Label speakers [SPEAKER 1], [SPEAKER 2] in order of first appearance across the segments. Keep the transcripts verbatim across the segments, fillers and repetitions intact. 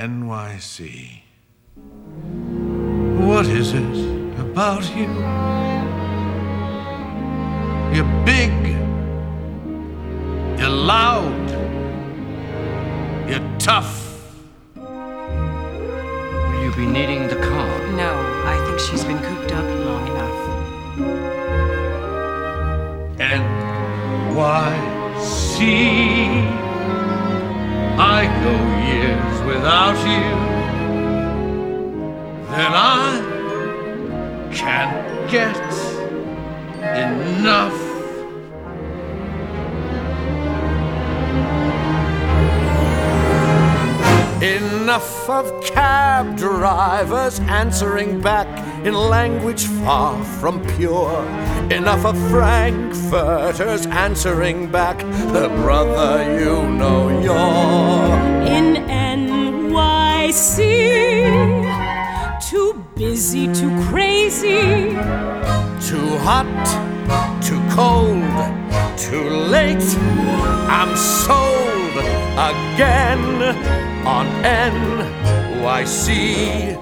[SPEAKER 1] N Y C. What is it about you? You're big, you're loud, you're tough.
[SPEAKER 2] Will you be needing the car?
[SPEAKER 3] No, I think she's been cooped up long enough.
[SPEAKER 1] N Y C. I go years without you, then I can't get enough.
[SPEAKER 4] Enough of cab drivers answering back in language far from pure. Enough of frankfurters answering back the brother you know you're.
[SPEAKER 5] In N Y C, too busy, too crazy,
[SPEAKER 4] too hot, too cold, too late. I'm sold again on N Y C.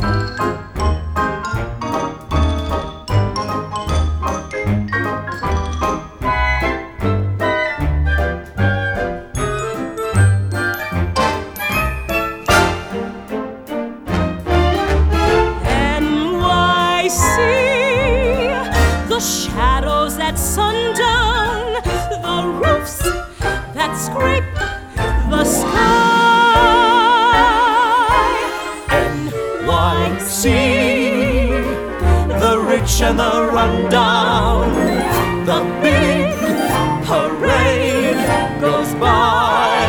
[SPEAKER 5] N Y C, the shadows at sundown, the roofs that scrape the sky.
[SPEAKER 4] The rich and the rundown, the big parade goes by.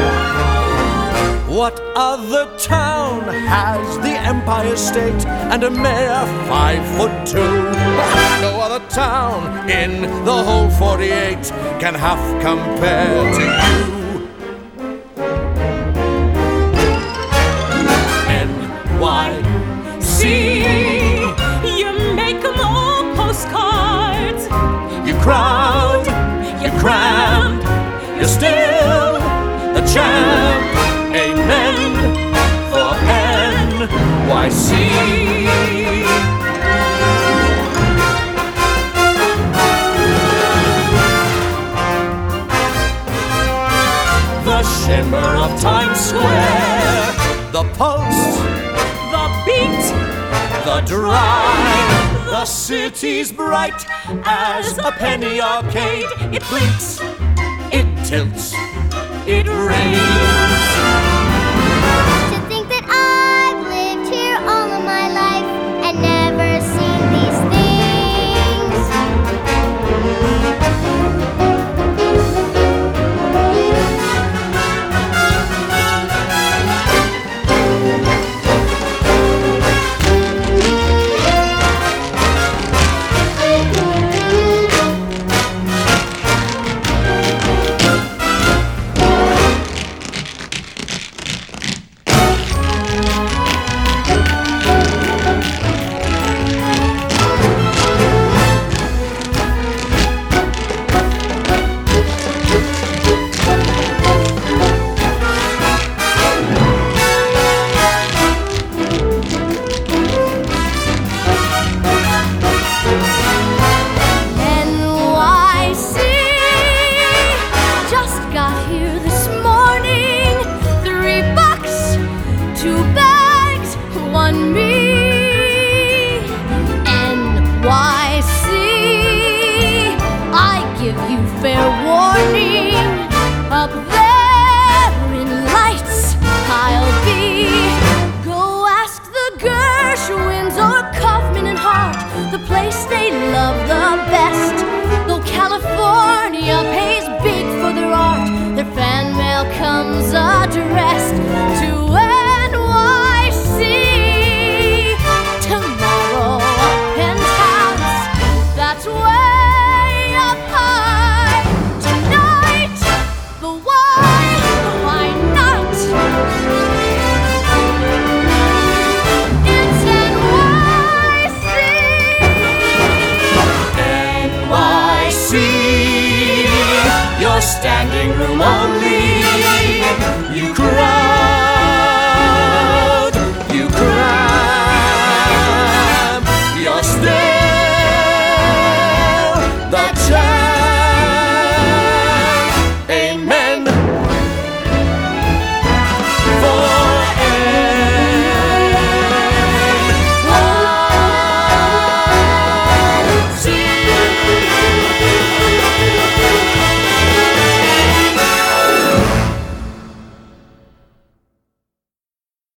[SPEAKER 4] What other town has the Empire State and a mayor five foot two? No other town in the whole forty-eight can half compare to you. N Y C.
[SPEAKER 5] You make them all postcards.
[SPEAKER 4] You're crowned, you're crammed, you're still the champ. Amen for N Y C. The shimmer of Times Square, the pulse,
[SPEAKER 5] The beat,
[SPEAKER 4] the drive, the city's bright as a penny arcade. It blinks, it tilts, it rains.
[SPEAKER 6] To think that I've lived here all of my life and never seen these things. Fair warning, up there in lights I'll be. Go ask the Gershwins or Kaufman and Hart, the place they love the best. Though California pays big for their art, their fan mail comes addressed to N Y C. Tomorrow a penthouse, that's way up high.
[SPEAKER 4] Standing room only, you cry. the champ.